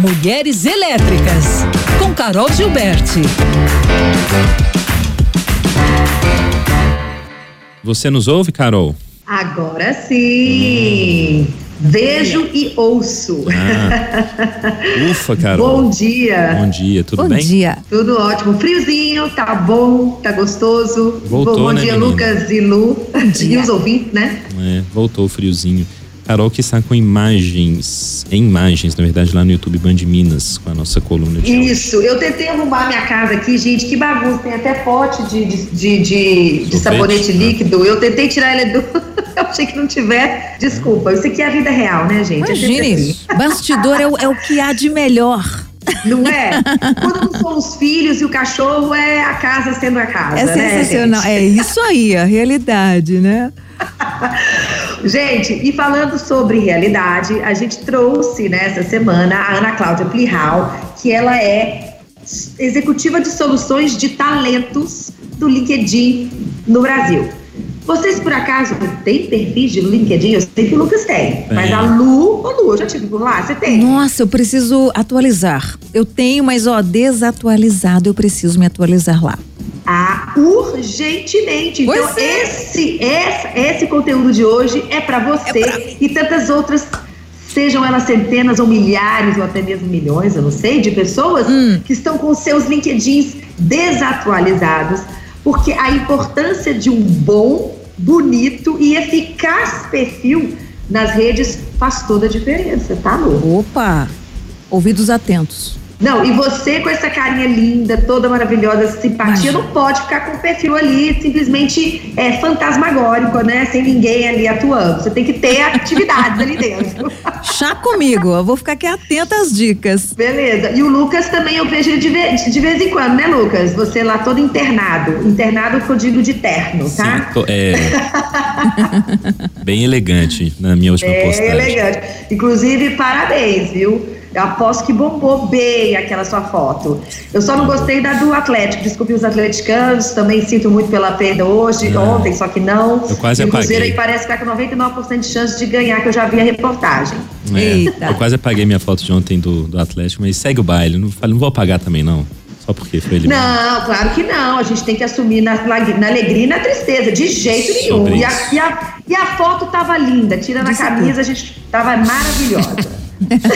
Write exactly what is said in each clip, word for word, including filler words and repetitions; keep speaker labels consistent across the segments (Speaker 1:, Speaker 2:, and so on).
Speaker 1: Mulheres Elétricas, com Carol Gilberti.
Speaker 2: Você nos ouve, Carol?
Speaker 3: Agora sim! Hum. Vejo e ouço.
Speaker 2: Ah, ufa, Carol.
Speaker 3: Bom dia.
Speaker 2: Bom dia, tudo
Speaker 1: bom
Speaker 2: bem?
Speaker 1: Bom dia.
Speaker 3: Tudo ótimo. Friozinho, tá bom, tá gostoso.
Speaker 2: Voltou,
Speaker 3: bom
Speaker 2: né,
Speaker 3: dia,
Speaker 2: menina?
Speaker 3: Lucas e Lu. Bom dia. E os ouvintes, né?
Speaker 2: É, voltou o friozinho. Carol que está com imagens, em imagens, na verdade, lá no YouTube Band Minas, com a nossa coluna de
Speaker 3: Isso, eu tentei arrumar minha casa aqui, gente, que bagunça, tem até pote de, de, de, de, de sabonete líquido, eu tentei tirar ele do... eu achei que não tiver, desculpa, isso aqui é a vida real, né, gente?
Speaker 1: Imagine,
Speaker 3: é assim.
Speaker 1: Bastidor é o, é o que há de melhor.
Speaker 3: Não é? Quando não são os filhos e o cachorro, é a casa sendo a casa,
Speaker 1: é
Speaker 3: né,
Speaker 1: sensacional,
Speaker 3: gente?
Speaker 1: É isso aí, a realidade, né?
Speaker 3: Gente, e falando sobre realidade, a gente trouxe nessa semana a Ana Cláudia Plihal, que ela é executiva de soluções de talentos do LinkedIn no Brasil. Vocês, por acaso, têm perfis de LinkedIn? Eu sei que o Lucas tem, tem. Mas a Lu, ô Lu, eu já tive por lá, você tem?
Speaker 1: Nossa, eu preciso atualizar. Eu tenho, mas ó, desatualizado, eu preciso me atualizar lá.
Speaker 3: Ah, urgentemente. Então,
Speaker 1: pois é.
Speaker 3: esse, esse, esse conteúdo de hoje é para você é pra... e tantas outras, sejam elas centenas ou milhares ou até mesmo milhões, eu não sei, de pessoas hum. que estão com seus LinkedIns desatualizados, porque a importância de um bom, bonito e eficaz perfil nas redes faz toda a diferença, tá, Lu?
Speaker 1: Opa, ouvidos atentos.
Speaker 3: Não, e você com essa carinha linda, toda maravilhosa, simpatia, não pode ficar com o perfil ali simplesmente é, fantasmagórico, né? Sem ninguém ali atuando. Você tem que ter atividades ali dentro.
Speaker 1: Chá comigo, eu vou ficar aqui atenta às dicas.
Speaker 3: Beleza. E o Lucas também, eu vejo ele de vez, de vez em quando, né, Lucas? Você lá todo internado. Internado que eu digo de terno, tá?
Speaker 2: Sim, tô, é... bem elegante na minha última
Speaker 3: é
Speaker 2: postagem.
Speaker 3: Bem elegante. Inclusive, parabéns, viu? Eu aposto que bombou bem aquela sua foto. Eu só não gostei da do Atlético. Desculpe os atleticanos, também sinto muito pela perda hoje, ah, ontem, só que não.
Speaker 2: Eu quase
Speaker 3: e o
Speaker 2: apaguei.
Speaker 3: Cruzeiro aí parece que tá com noventa e nove por cento de chance de ganhar, que eu já vi a reportagem.
Speaker 2: É,
Speaker 1: Eita.
Speaker 2: Eu quase apaguei minha foto de ontem do, do Atlético, mas segue o baile. Não, não vou apagar também, não. Só porque foi ele.
Speaker 3: Não, claro que não. A gente tem que assumir na, na alegria e na tristeza, de jeito nenhum. E a, e, a, e a foto tava linda. Tirando a camisa, a gente tava maravilhosa.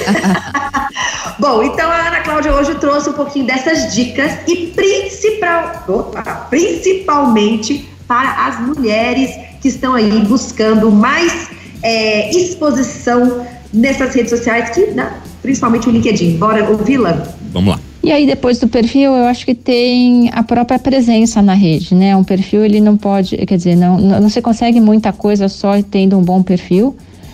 Speaker 3: Bom, então a Ana Cláudia hoje trouxe um pouquinho dessas dicas e principal, opa, principalmente para as mulheres que estão aí buscando mais é, exposição nessas redes sociais, que, né, principalmente o LinkedIn. Bora ouvi-la?
Speaker 2: Vamos lá.
Speaker 4: E aí, depois do perfil, eu acho que tem a própria presença na rede, né? Um perfil, ele não pode, quer dizer, não, não se consegue muita coisa só tendo um bom perfil,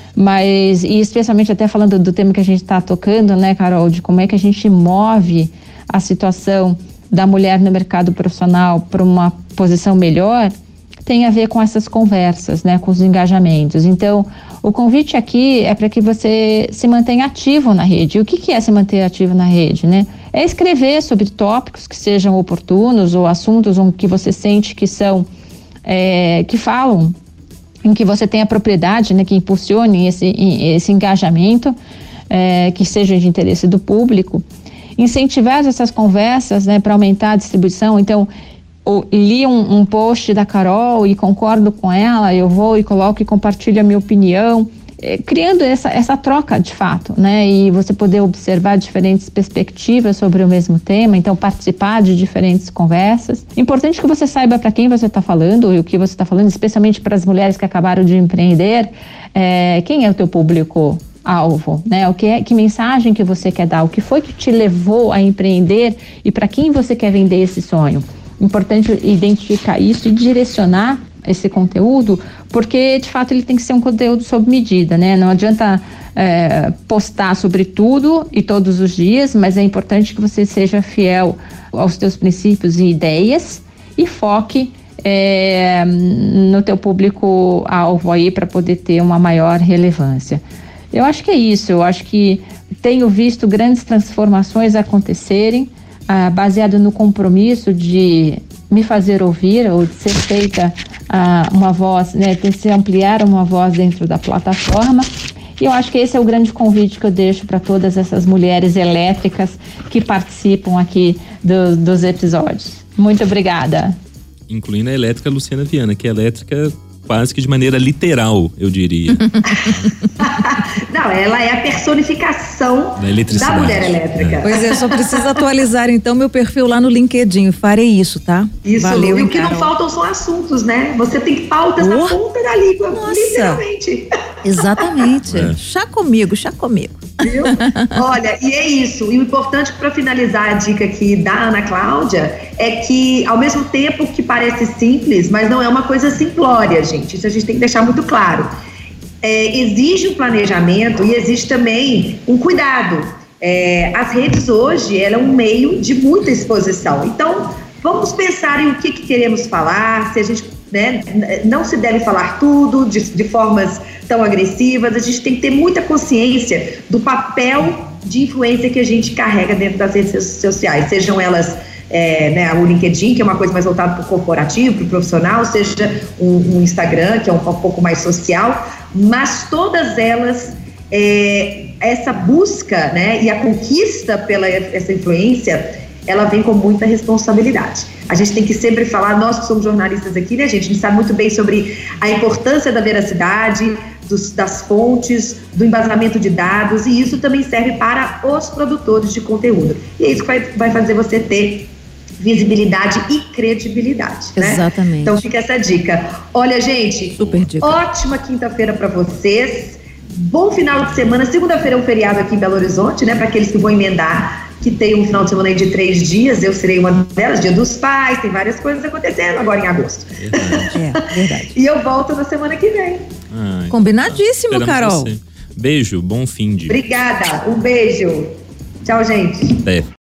Speaker 4: mas, e especialmente até falando do tema que a gente está tocando, né, Carol, de como é que a gente move a situação da mulher no mercado profissional para uma posição melhor, tem a ver com essas conversas, né, com os engajamentos. Então, o convite aqui é para que você se mantenha ativo na rede. E o que, que é se manter ativo na rede, né? É escrever sobre tópicos que sejam oportunos ou assuntos que você sente que são, é, que falam, em que você tenha propriedade, né, que impulsione esse, esse engajamento, é, que seja de interesse do público. Incentivar essas conversas, né, para aumentar a distribuição. Então, eu li um, um post da Carol e concordo com ela, eu vou e coloco e compartilho a minha opinião, é, criando essa, essa troca de fato, né? E você poder observar diferentes perspectivas sobre o mesmo tema, então participar de diferentes conversas. Importante que você saiba para quem você está falando e o que você está falando, especialmente para as mulheres que acabaram de empreender, é, quem é o teu público alvo, né? O que é, que mensagem que você quer dar, o que foi que te levou a empreender e para quem você quer vender esse sonho. Importante identificar isso e direcionar esse conteúdo, porque de fato ele tem que ser um conteúdo sob medida, né? Não adianta é, postar sobre tudo e todos os dias, mas é importante que você seja fiel aos teus princípios e ideias e foque é, no teu público alvo aí para poder ter uma maior relevância. Eu acho que é isso, eu acho que tenho visto grandes transformações acontecerem, ah, baseado no compromisso de me fazer ouvir ou de ser feita ah, uma voz, né, de se ampliar uma voz dentro da plataforma E eu acho que esse é o grande convite que eu deixo para todas essas mulheres elétricas que participam aqui do, dos episódios. Muito obrigada.
Speaker 2: Incluindo a elétrica Luciana Viana, que é elétrica quase que de maneira literal, eu diria.
Speaker 3: Não, ela é a personificação da, da mulher elétrica.
Speaker 1: É. Pois é, só preciso atualizar então meu perfil lá no LinkedIn. Farei isso, tá?
Speaker 3: Isso,
Speaker 1: valeu.
Speaker 3: E o que não faltam são assuntos, né? Você tem pautas oh. na ponta da língua, Nossa. literalmente.
Speaker 1: Exatamente. É. Chá comigo, chá comigo.
Speaker 3: Viu? Olha, e é isso. E o importante para finalizar a dica aqui da Ana Cláudia é que, ao mesmo tempo que parece simples, mas não é uma coisa simplória, gente. Isso a gente tem que deixar muito claro. É, exige um planejamento e existe também um cuidado. É, as redes hoje, ela é um meio de muita exposição. Então, vamos pensar em o que, que queremos falar, se a gente, né, não se deve falar tudo de, de formas tão agressivas. A gente tem que ter muita consciência do papel de influência que a gente carrega dentro das redes sociais, sejam elas É, né, o LinkedIn, que é uma coisa mais voltada para o corporativo, para o profissional, seja o, o Instagram, que é um, um pouco mais social, mas todas elas, é, essa busca, né, e a conquista pela essa influência, ela vem com muita responsabilidade. A gente tem que sempre falar, nós que somos jornalistas aqui, né, gente, a gente sabe muito bem sobre a importância da veracidade, dos, das fontes, do embasamento de dados, e isso também serve para os produtores de conteúdo. E é isso que vai, vai fazer você ter visibilidade e credibilidade, né?
Speaker 1: Exatamente.
Speaker 3: Então fica essa dica. Olha, gente,
Speaker 1: super dica.
Speaker 3: Ótima quinta-feira para vocês. Bom final de semana. Segunda-feira é um feriado aqui em Belo Horizonte, né? Para aqueles que vão emendar, que tem um final de semana aí de três dias. Eu serei uma delas, Dia dos Pais, tem várias coisas acontecendo agora em agosto.
Speaker 2: Verdade.
Speaker 1: É, verdade.
Speaker 3: E eu volto na semana que vem.
Speaker 2: Ai,
Speaker 1: combinadíssimo,
Speaker 2: tá.
Speaker 1: Carol.
Speaker 2: Você. Beijo, bom fim de.
Speaker 3: Obrigada, um beijo. Tchau, gente.
Speaker 2: É.